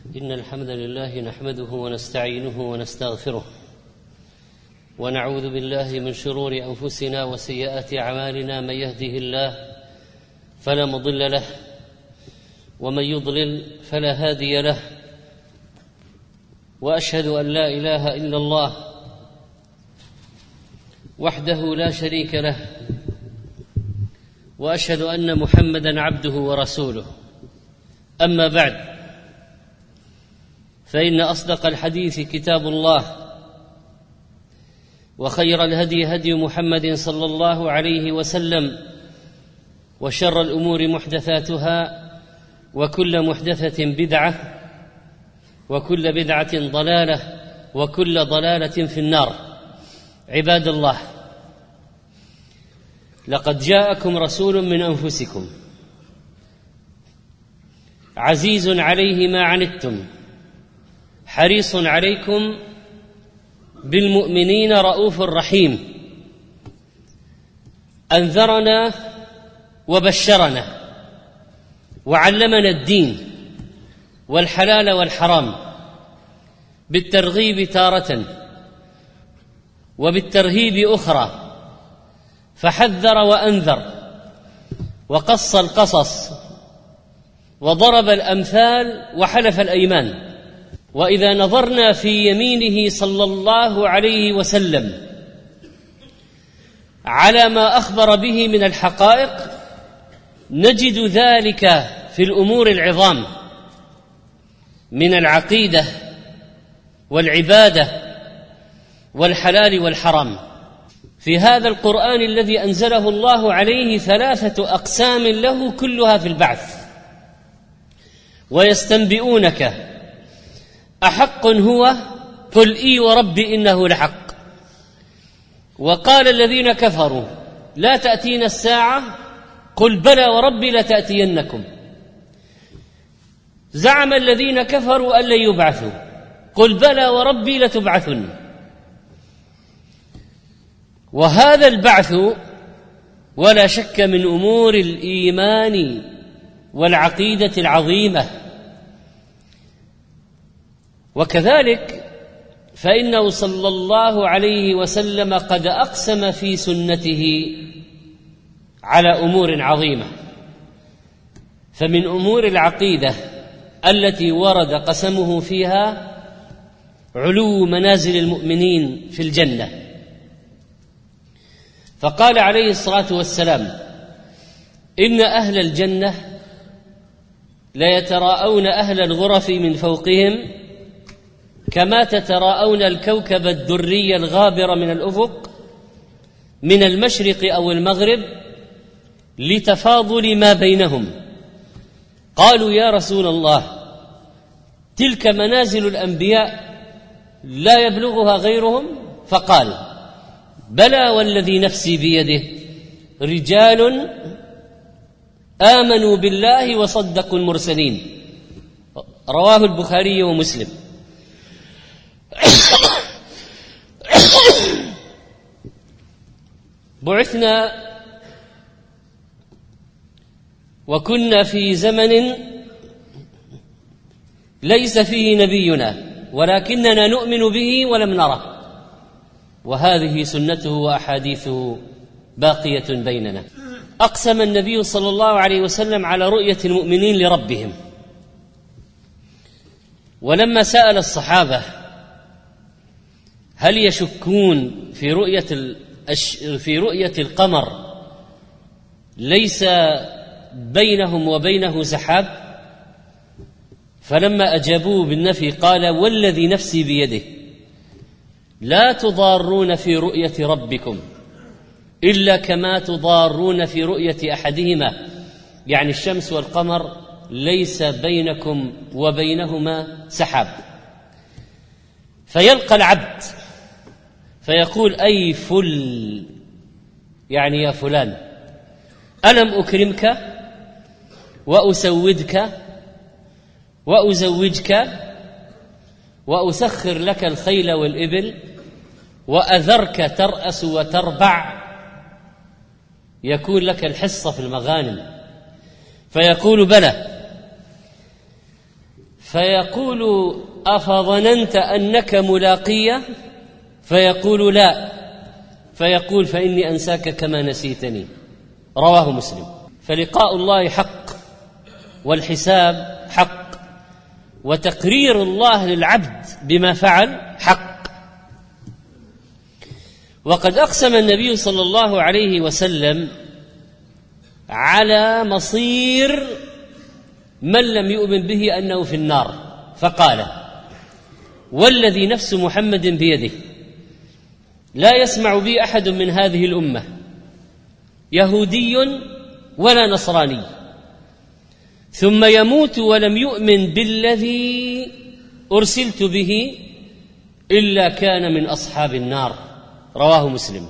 إن الحمد لله نحمده ونستعينه ونستغفره ونعوذ بالله من شرور أنفسنا وسيئات أعمالنا. من يهده الله فلا مضل له ومن يضلل فلا هادي له، وأشهد أن لا إله إلا الله وحده لا شريك له، وأشهد أن محمدًا عبده ورسوله. أما بعد، فإن أصدق الحديث كتاب الله، وخير الهدي هدي محمد صلى الله عليه وسلم، وشر الأمور محدثاتها، وكل محدثة بدعة، وكل بدعة ضلالة، وكل ضلالة في النار. عباد الله، لقد جاءكم رسول من أنفسكم عزيز عليه ما عنتم حريص عليكم بالمؤمنين رؤوف رحيم. أنذرنا وبشرنا وعلمنا الدين والحلال والحرام، بالترغيب تارة وبالترهيب أخرى، فحذر وأنذر وقص القصص وضرب الأمثال وحلف الأيمان. وإذا نظرنا في يمينه صلى الله عليه وسلم على ما أخبر به من الحقائق، نجد ذلك في الأمور العظام من العقيدة والعبادة والحلال والحرام. في هذا القرآن الذي أنزله الله عليه 3 أقسام له كلها في البعث. ويستنبئونك أحق هو؟ قل إي وربي إنه لحق. وقال الذين كفروا لا تأتينا الساعة، قل بلى وربي لتأتينكم. زعم الذين كفروا أن لن يبعثوا، قل بلى وربي لتبعثن. وهذا البعث ولا شك من أمور الإيمان والعقيدة العظيمة. وكذلك فإنه صلى الله عليه وسلم قد أقسم في سنته على أمور عظيمة. فمن أمور العقيدة التي ورد قسمه فيها علو منازل المؤمنين في الجنة، فقال عليه الصلاة والسلام: إن أهل الجنة ليتراءون أهل الغرف من فوقهم كما تتراءون الكوكب الدري الغابر من الأفق من المشرق أو المغرب، لتفاضل ما بينهم. قالوا: يا رسول الله، تلك منازل الأنبياء لا يبلغها غيرهم؟ فقال: بلى والذي نفسي بيده، رجال آمنوا بالله وصدقوا المرسلين. رواه البخاري ومسلم. بعثنا وكنا في زمن ليس فيه نبينا، ولكننا نؤمن به ولم نره، وهذه سنته وأحاديثه باقية بيننا. أقسم النبي صلى الله عليه وسلم على رؤية المؤمنين لربهم. ولما سأل الصحابة هل يشكون في رؤية القمر ليس بينهم وبينه سحاب، فلما أجابوه بالنفي قال: والذي نفسي بيده لا تضارون في رؤية ربكم إلا كما تضارون في رؤية أحدهما، يعني الشمس والقمر ليس بينكم وبينهما سحاب. فيلقى العبد فيقول: أي فل، يعني يا فلان، ألم أكرمك وأسودك وأزوجك وأسخر لك الخيل والإبل وأذرك ترأس وتربع، يكون لك الحصة في المغانم. فيقول: بلى. فيقول: أفظننت أنك ملاقية؟ فيقول: لا. فيقول: فإني أنساك كما نسيتني. رواه مسلم. فلقاء الله حق، والحساب حق، وتقرير الله للعبد بما فعل حق. وقد أقسم النبي صلى الله عليه وسلم على مصير من لم يؤمن به أنه في النار، فقال: والذي نفس محمد بيده لا يسمع بي أحد من هذه الأمة يهودي ولا نصراني ثم يموت ولم يؤمن بالذي أرسلت به إلا كان من أصحاب النار. رواه مسلم.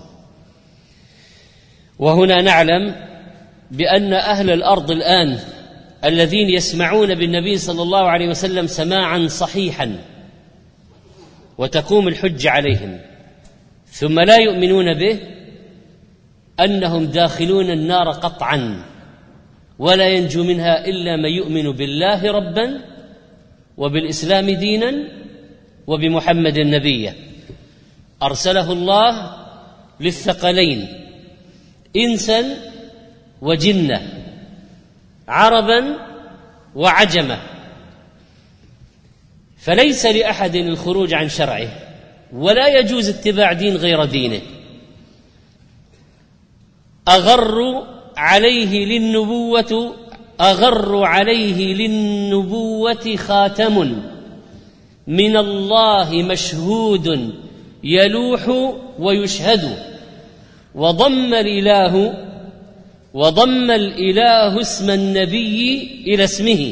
وهنا نعلم بأن أهل الأرض الآن الذين يسمعون بالنبي صلى الله عليه وسلم سماعا صحيحا وتقوم الحجة عليهم ثم لا يؤمنون به، أنهم داخلون النار قطعا، ولا ينجو منها إلا من يؤمن بالله ربا وبالإسلام دينا وبمحمد نبيا أرسله الله للثقلين إنسا وجنة، عربا وعجما، فليس لأحد الخروج عن شرعه، ولا يجوز اتباع دين غير دينه. أغر عليه للنبوة خاتم من الله مشهود يلوح ويشهد، وضم الإله اسم النبي إلى اسمه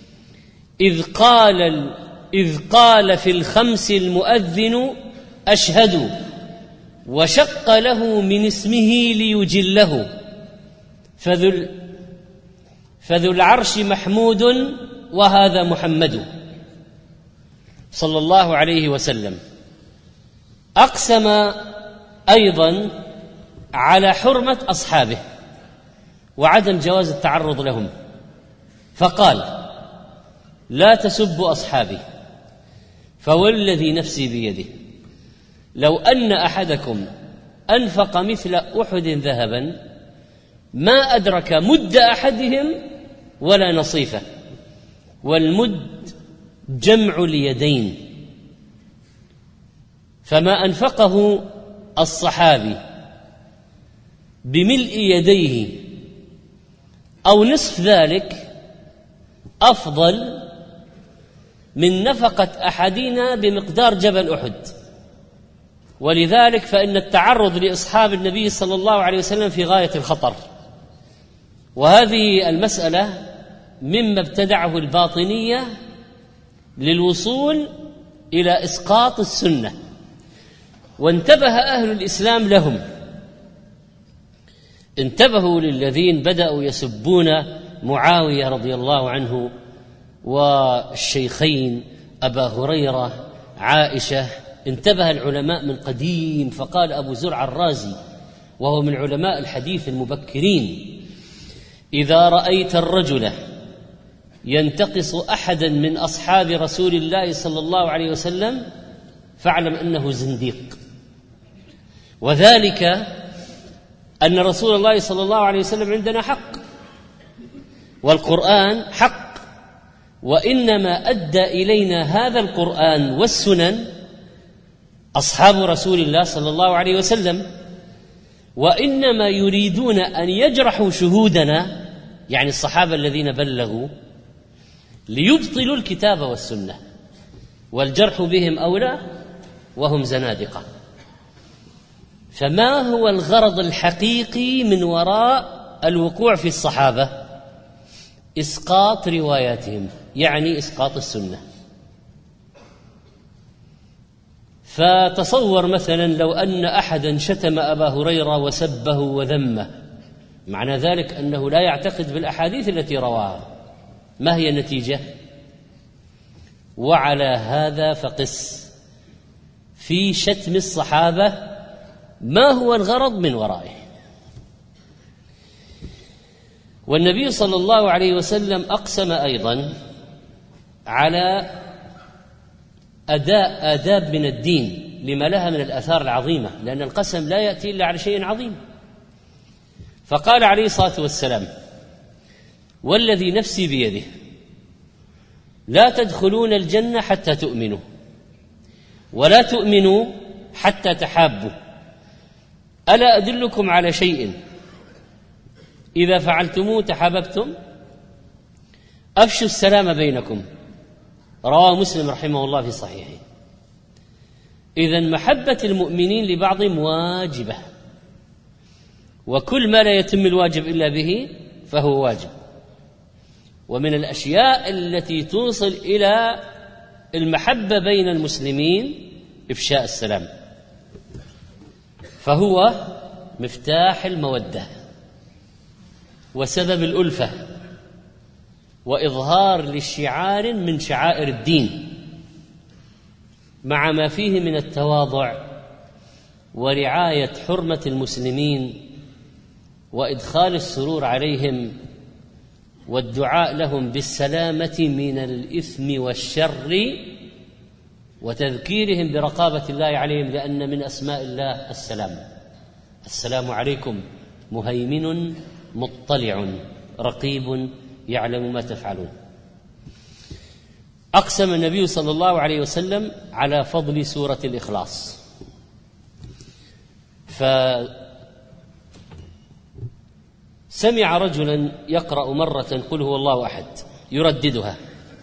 إذ قال في الخمس المؤذن أشهد، وشق له من اسمه ليجله، فذو العرش محمود وهذا محمد صلى الله عليه وسلم. أقسم أيضا على حرمة أصحابه وعدم جواز التعرض لهم، فقال: لا تسبوا أصحابي، فوالذي نفسي بيده لو أن أحدكم أنفق مثل أحد ذهبا ما أدرك مد أحدهم ولا نصيفه، والمد جمع اليدين، فما أنفقه الصحابي بملء يديه أو نصف ذلك أفضل من نفقة أحدنا بمقدار جبل أحد. ولذلك فإن التعرض لأصحاب النبي صلى الله عليه وسلم في غاية الخطر. وهذه المسألة مما ابتدعه الباطنية للوصول إلى إسقاط السنة، وانتبه أهل الإسلام لهم، انتبهوا للذين بدأوا يسبون معاوية رضي الله عنه والشيخين أبا هريرة عائشة. انتبه العلماء من قديم، فقال أبو زرع الرازي وهو من علماء الحديث المبكرين: إذا رأيت الرجل ينتقص أحدا من أصحاب رسول الله صلى الله عليه وسلم فاعلم أنه زنديق، وذلك أن رسول الله صلى الله عليه وسلم عندنا حق، والقرآن حق، وإنما أدى إلينا هذا القرآن والسنن أصحاب رسول الله صلى الله عليه وسلم، وإنما يريدون أن يجرحوا شهودنا، يعني الصحابة الذين بلغوا، ليبطلوا الكتاب والسنة، والجرح بهم أولى وهم زنادقة. فما هو الغرض الحقيقي من وراء الوقوع في الصحابة؟ إسقاط رواياتهم، يعني إسقاط السنة. فتصور مثلا لو أن أحدا شتم أبا هريرة وسبه وذمه، معنى ذلك أنه لا يعتقد بالأحاديث التي رواها، ما هي النتيجة؟ وعلى هذا فقس في شتم الصحابة ما هو الغرض من ورائه. والنبي صلى الله عليه وسلم أقسم أيضا على أداء آداب من الدين لما لها من الآثار العظيمة، لأن القسم لا يأتي إلا على شيء عظيم. فقال عليه الصلاة والسلام: والذي نفسي بيده لا تدخلون الجنة حتى تؤمنوا، ولا تؤمنوا حتى تحابوا، ألا أدلكم على شيء إذا فعلتموه تحاببتم؟ أفشوا السلام بينكم. رواه مسلم رحمه الله في صحيحه. إذن محبة المؤمنين لبعضهم واجبة، وكل ما لا يتم الواجب إلا به فهو واجب. ومن الأشياء التي توصل إلى المحبة بين المسلمين إفشاء السلام، فهو مفتاح المودة وسبب الألفة وإظهار للشعار من شعائر الدين، مع ما فيه من التواضع ورعاية حرمة المسلمين وإدخال السرور عليهم والدعاء لهم بالسلامة من الإثم والشر وتذكيرهم برقابة الله عليهم، لأن من أسماء الله السلام. السلام عليكم مهيمن مطلع رقيب يعلم ما تفعلون. أقسم النبي صلى الله عليه وسلم على فضل سورة الإخلاص، فسمع رجلا يقرأ مرة قل هو الله أحد يرددها،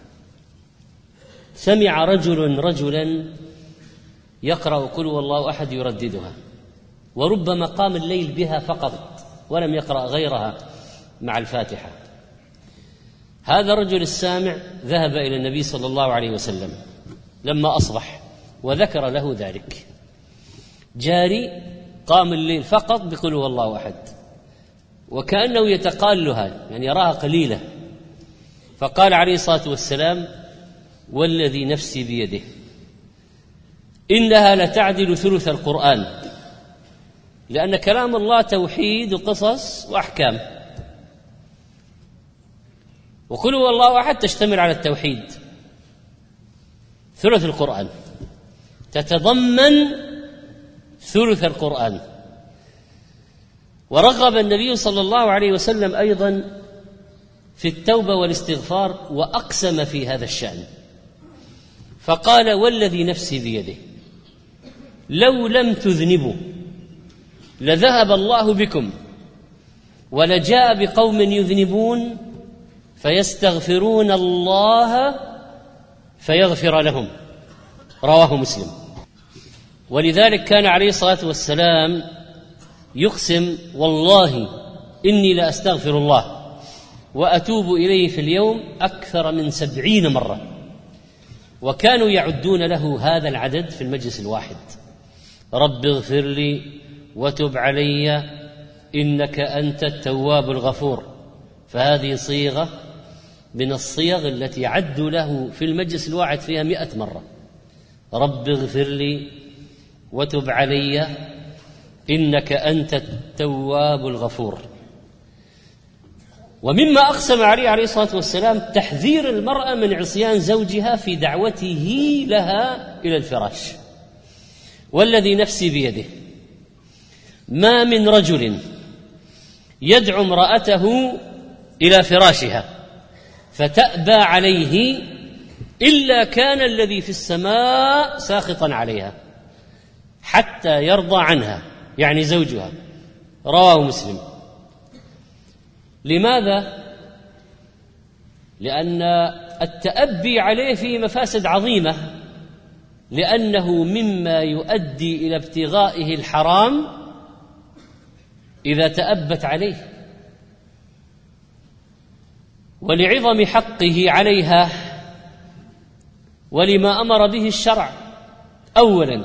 سمع رجلا يقرأ قل هو الله أحد يرددها، وربما قام الليل بها فقط ولم يقرأ غيرها مع الفاتحة. هذا الرجل السامع ذهب إلى النبي صلى الله عليه وسلم لما أصبح وذكر له ذلك. جاري قام الليل فقط بقل هو الله أحد، وكأنه يتقالها، يعني يراها قليلة. فقال عليه الصلاة والسلام: والذي نفسي بيده إنها لتعدل ثلث القرآن، لأن كلام الله توحيد وقصص وأحكام، وقل هو الله أحد تشتمل على التوحيد. ثلث القرآن تتضمن ثلث القرآن. ورغب النبي صلى الله عليه وسلم أيضا في التوبة والاستغفار، وأقسم في هذا الشأن فقال: والذي نفسي بيده لو لم تذنبوا لذهب الله بكم ولجاء بقوم يذنبون فيستغفرون الله فيغفر لهم. رواه مسلم. ولذلك كان عليه الصلاة والسلام يقسم: والله إني لأستغفر الله وأتوب إليه في اليوم أكثر من 70 مرة، وكانوا يعدون له هذا العدد في المجلس الواحد: رب اغفر لي وتب علي إنك أنت التواب الغفور. فهذه صيغة من الصيغ التي عدوا له في المجلس الواحد فيها 100 مرة: رب اغفر لي وتب علي إنك أنت التواب الغفور. ومما أقسم عليه الصلاة والسلام تحذير المرأة من عصيان زوجها في دعوته لها إلى الفراش. والذي نفسي بيده ما من رجل يدعو امرأته إلى فراشها فتأبى عليه إلا كان الذي في السماء ساخطا عليها حتى يرضى عنها، يعني زوجها. رواه مسلم. لماذا؟ لأن التأبي عليه فيه مفاسد عظيمة، لأنه مما يؤدي إلى ابتغائه الحرام إذا تأبت عليه، ولعظم حقه عليها ولما أمر به الشرع أولا،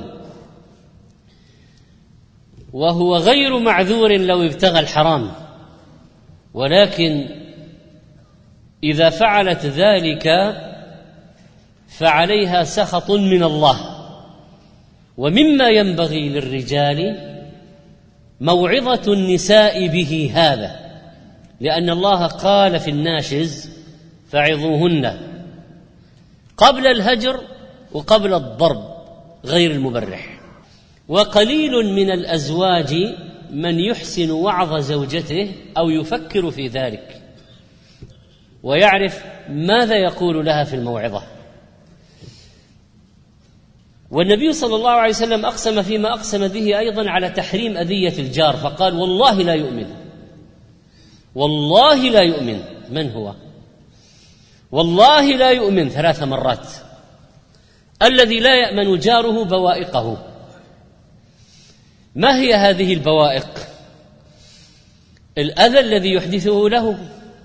وهو غير معذور لو ابتغى الحرام، ولكن إذا فعلت ذلك فعليها سخط من الله. ومما ينبغي للرجال موعظة النساء به هذا، لأن الله قال في الناشز: فعظوهن. قبل الهجر وقبل الضرب غير المبرح. وقليل من الأزواج من يحسن وعظ زوجته أو يفكر في ذلك ويعرف ماذا يقول لها في الموعظة. والنبي صلى الله عليه وسلم أقسم فيما أقسم به أيضا على تحريم أذية الجار، فقال: والله لا يؤمن، والله لا يؤمن. من هو؟ والله لا يؤمن 3 مرات. الذي لا يأمن جاره بوائقه. ما هي هذه البوائق؟ الأذى الذي يحدثه له،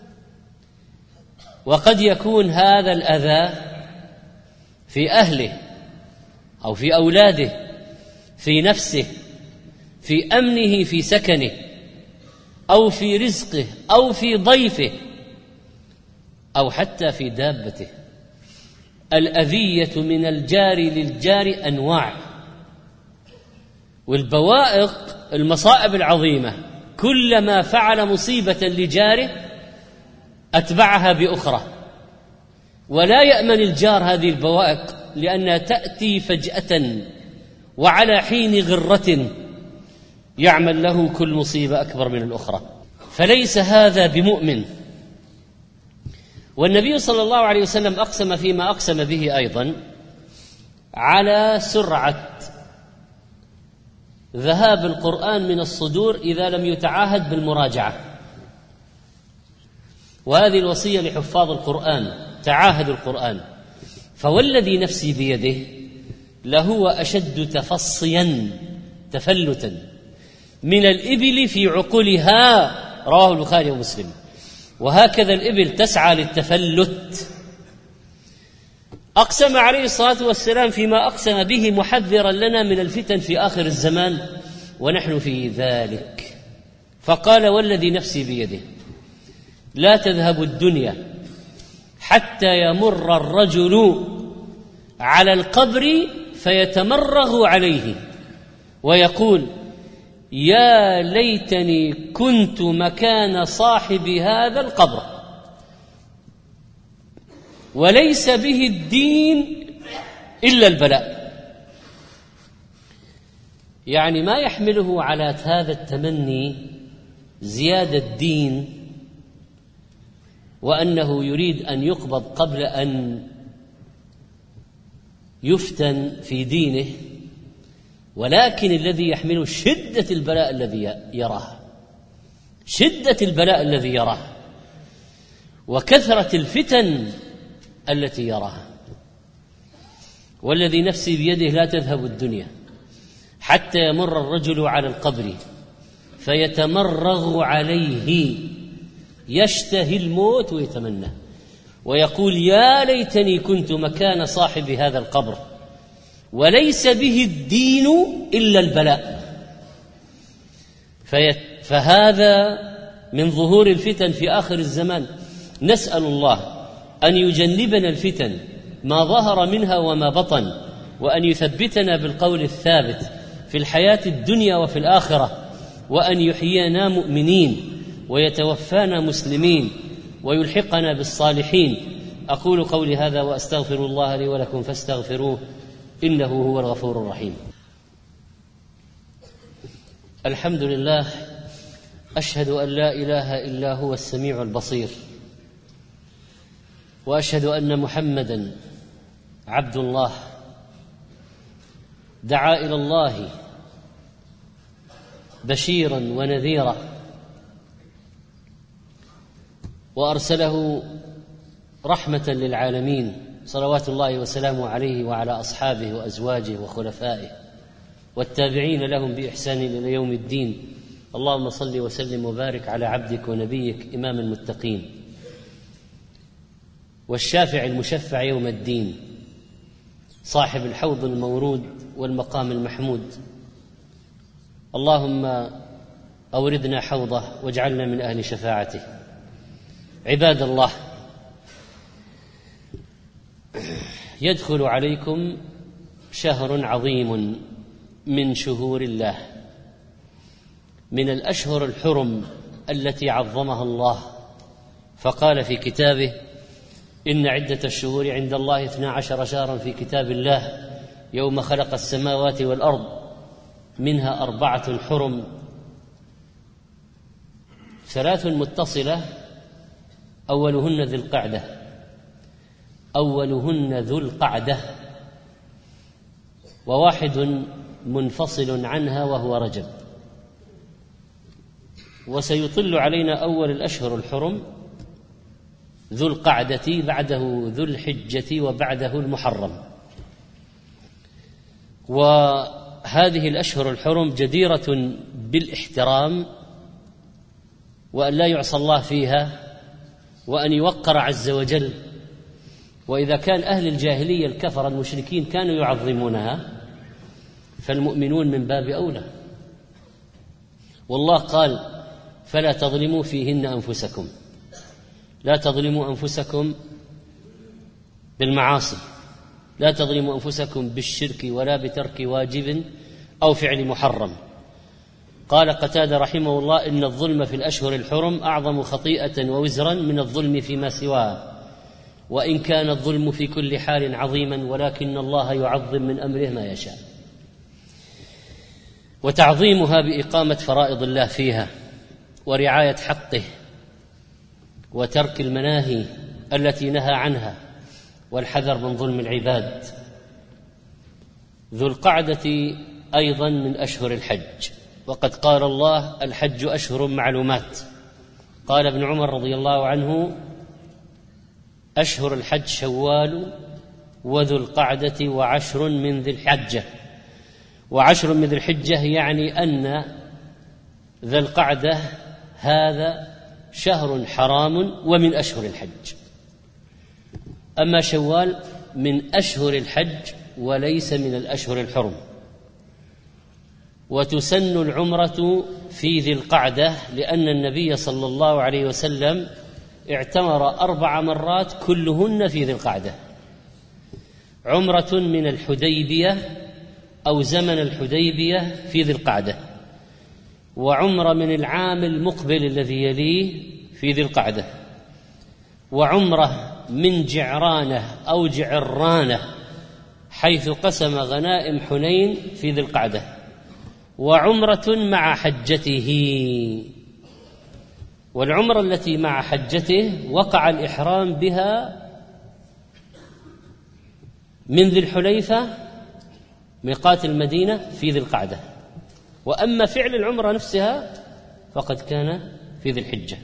وقد يكون هذا الأذى في أهله أو في أولاده، في نفسه، في أمنه، في سكنه، أو في رزقه، أو في ضيفه، أو حتى في دابته. الأذية من الجار للجار أنواع، والبوائق المصائب العظيمة كلما فعل مصيبة لجاره أتبعها بأخرى، ولا يأمن الجار هذه البوائق لأنها تأتي فجأة وعلى حين غرة يعمل له كل مصيبة أكبر من الأخرى، فليس هذا بمؤمن. والنبي صلى الله عليه وسلم أقسم فيما أقسم به أيضا على سرعة ذهاب القرآن من الصدور إذا لم يتعاهد بالمراجعة، وهذه الوصية لحفاظ القرآن: تعاهدوا القرآن. فوالذي نفسي بيده لهو أشد تفصيا تفلتا من الإبل في عقلها، رواه البخاري ومسلم. وهكذا الإبل تسعى للتفلت. أقسم عليه الصلاة والسلام فيما أقسم به محذرا لنا من الفتن في آخر الزمان ونحن في ذلك، فقال: والذي نفسي بيده لا تذهب الدنيا حتى يمر الرجل على القبر فيتمرغ عليه ويقول: يا ليتني كنت مكان صاحب هذا القبر، وليس به الدين إلا البلاء. يعني ما يحمله على هذا التمني زيادة الدين، وأنه يريد أن يقبض قبل أن يفتن في دينه، ولكن الذي يحمله شدة البلاء الذي يراه، شدة البلاء الذي يراه، وكثرة الفتن التي يراها. والذي نفسي بيده لا تذهب الدنيا حتى يمر الرجل على القبر فيتمرغ عليه، يشتهي الموت ويتمنى ويقول: يا ليتني كنت مكان صاحب هذا القبر، وليس به الدين إلا البلاء. فهذا من ظهور الفتن في آخر الزمان. نسأل الله أن يجنبنا الفتن ما ظهر منها وما بطن، وأن يثبتنا بالقول الثابت في الحياة الدنيا وفي الآخرة، وأن يحيينا مؤمنين ويتوفانا مسلمين ويلحقنا بالصالحين. أقول قولي هذا وأستغفر الله لي ولكم فاستغفروه إنه هو الغفور الرحيم. الحمد لله، أشهد أن لا إله إلا هو السميع البصير، وأشهد أن محمدًا عبد الله دعا إلى الله بشيرا ونذيرا، وأرسله رحمة للعالمين، صلوات الله وسلامه عليه وعلى أصحابه وأزواجه وخلفائه والتابعين لهم بإحسان إلى يوم الدين. اللهم صل وسلم وبارك على عبدك ونبيك إمام المتقين والشافع المشفع يوم الدين، صاحب الحوض المورود والمقام المحمود. اللهم أوردنا حوضه واجعلنا من أهل شفاعته. عباد الله، يدخل عليكم شهر عظيم من شهور الله، من الأشهر الحرم التي عظمها الله، فقال في كتابه: إن عدة الشهور عند الله 12 شهرا في كتاب الله يوم خلق السماوات والأرض منها 4 حرم 3 متصلة أولهن ذو القعدة و1 منفصل عنها وهو رجب. وسيطل علينا أول الأشهر الحرم ذو القعدة، بعده ذو الحجة، وبعده المحرم. وهذه الأشهر الحرم جديرة بالاحترام، وأن لا يعصى الله فيها، وأن يوقر عز وجل. وإذا كان أهل الجاهلية الكفر المشركين كانوا يعظمونها، فالمؤمنون من باب أولى. والله قال: فلا تظلموا فيهن أنفسكم. لا تظلموا أنفسكم بالمعاصي، لا تظلموا أنفسكم بالشرك ولا بترك واجب أو فعل محرم. قال قتادة رحمه الله: إن الظلم في الأشهر الحرم أعظم خطيئة ووزرا من الظلم فيما سواها، وإن كان الظلم في كل حال عظيما، ولكن الله يعظم من أمره ما يشاء. وتعظيمها بإقامة فرائض الله فيها، ورعاية حقه، وترك المناهي التي نهى عنها، والحذر من ظلم العباد. ذو القعدة أيضا من أشهر الحج، وقد قال الله: الحج أشهر معلومات. قال ابن عمر رضي الله عنه: أشهر الحج شوال وذو القعدة و10 من ذي الحجة. و10 من ذي الحجة يعني أن ذا القعدة هذا شهر حرام ومن أشهر الحج. أما شوال من أشهر الحج وليس من الأشهر الحرم. وتسن العمرة في ذي القعدة، لأن النبي صلى الله عليه وسلم اعتمر 4 مرات كلهن في ذي القعدة: عمرة من الحديبية أو زمن الحديبية في ذي القعدة، وعمرة من العام المقبل الذي يليه في ذي القعدة، وعمرة من جعرانة أو جعرانة حيث قسم غنائم حنين في ذي القعدة، وعمرة مع حجته. والعمرة التي مع حجته وقع الإحرام بها من ذي الحليفة ميقات المدينة في ذي القعدة، وأما فعل العمرة نفسها فقد كان في ذي الحجة.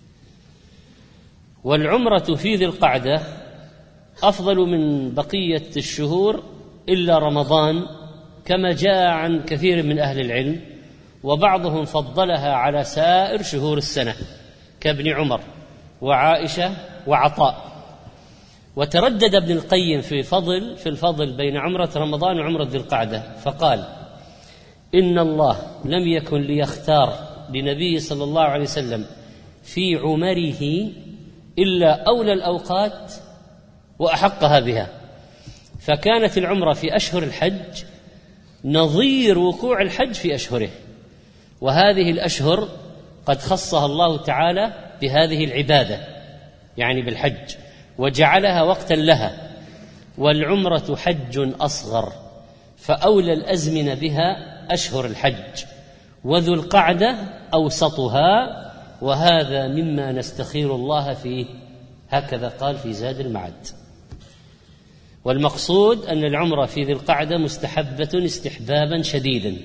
والعمرة في ذي القعدة أفضل من بقية الشهور إلا رمضان، كما جاء عن كثير من أهل العلم، وبعضهم فضلها على سائر شهور السنة كابن عمر وعائشة وعطاء. وتردد ابن القيم في الفضل بين عمرة رمضان وعمرة ذي القعدة، فقال: إن الله لم يكن ليختار لنبي صلى الله عليه وسلم في عمره إلا أولى الأوقات وأحقها بها، فكانت العمرة في أشهر الحج نظير وقوع الحج في أشهره، وهذه الأشهر قد خصها الله تعالى بهذه العبادة يعني بالحج، وجعلها وقتا لها. والعمرة حج أصغر، فأولى الأزمنة بها أشهر الحج، وذو القعدة أوسطها، وهذا مما نستخير الله فيه، هكذا قال في زاد المعد. والمقصود أن العمرة في ذي القعدة مستحبة استحبابا شديدا.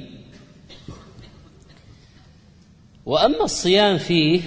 وأما الصيام فيه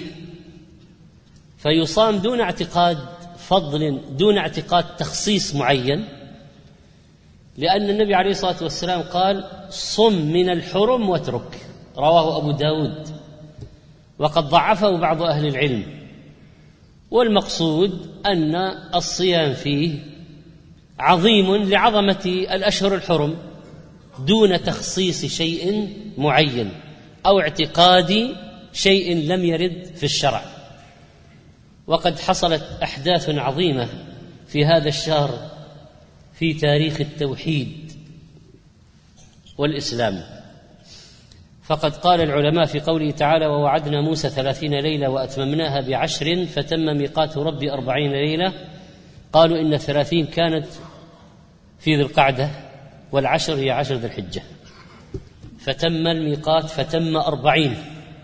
فيصام دون اعتقاد فضل، دون اعتقاد تخصيص معين، لأن النبي عليه الصلاة والسلام قال: صم من الحرم واترك، رواه أبو داود، وقد ضعفه بعض أهل العلم. والمقصود أن الصيام فيه عظيم لعظمة الأشهر الحرم دون تخصيص شيء معين أو اعتقاد شيء لم يرد في الشرع. وقد حصلت أحداث عظيمة في هذا الشهر في تاريخ التوحيد والإسلام، فقد قال العلماء في قوله تعالى: ووعدنا موسى 30 ليلة وأتممناها ب10 فتم ميقات ربي 40 ليلة قالوا إن 30 كانت في ذي القعدة، والعشر هي 10 ذي الحجة، فتم الميقات فتم 40.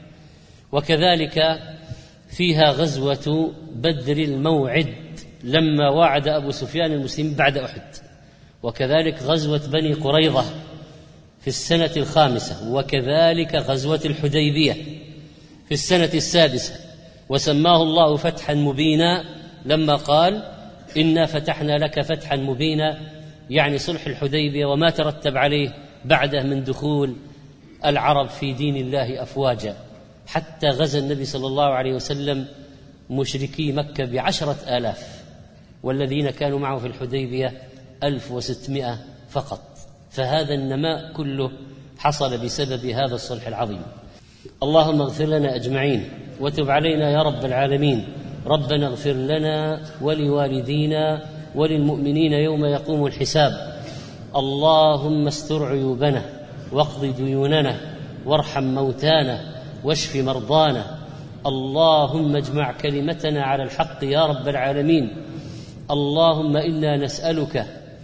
وكذلك فيها غزوة بدر الموعد لما وعد أبو سفيان المسلمين بعد أحد، وكذلك غزوة بني قريظة في السنة 5، وكذلك غزوة الحديبية في السنة 6. وسماه الله فتحا مبينا لما قال إنا فتحنا لك فتحا مبينا، يعني صلح الحديبية وما ترتب عليه بعده من دخول العرب في دين الله أفواجا، حتى غزا النبي صلى الله عليه وسلم مشركي مكة ب10,000، والذين كانوا معه في الحديبية 1600 فقط. فهذا النماء كله حصل بسبب هذا الصلح العظيم. اللهم اغفر لنا أجمعين وتب علينا يا رب العالمين. ربنا اغفر لنا ولوالدينا وللمؤمنين يوم يقوم الحساب. اللهم استر عيوبنا واقض ديوننا وارحم موتانا واشف مرضانا. اللهم اجمع كلمتنا على الحق يا رب العالمين. اللهم إنا نسألك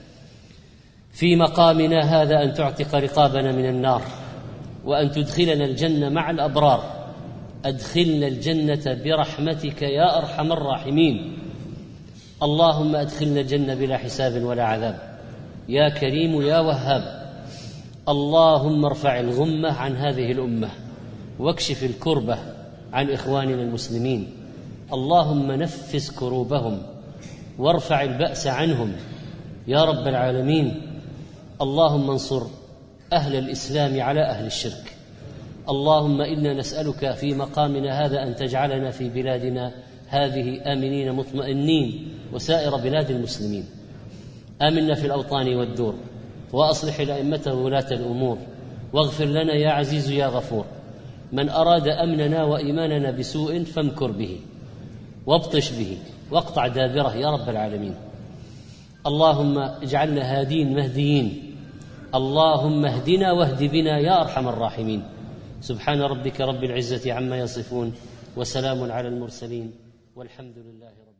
في مقامنا هذا أن تعتق رقابنا من النار، وأن تدخلنا الجنة مع الأبرار. أدخلنا الجنة برحمتك يا أرحم الراحمين. اللهم أدخلنا الجنة بلا حساب ولا عذاب يا كريم يا وهاب. اللهم ارفع الغمة عن هذه الأمة واكشف الكربة عن إخواننا المسلمين. اللهم نفس كروبهم وارفع البأس عنهم يا رب العالمين. اللهم انصر أهل الإسلام على أهل الشرك. اللهم إنا نسألك في مقامنا هذا أن تجعلنا في بلادنا هذه آمنين مطمئنين وسائر بلاد المسلمين. آمنا في الأوطان والدور، وأصلح الأئمة وولاة الأمور، واغفر لنا يا عزيز يا غفور. من أراد أمننا وإيماننا بسوء فامكر به وابطش به واقطع دابره يا رب العالمين. اللهم اجعلنا هادين مهديين. اللهم اهدنا واهد بنا يا أرحم الراحمين. سبحان ربك رب العزة عما يصفون، وسلام على المرسلين، والحمد لله رب العالمين.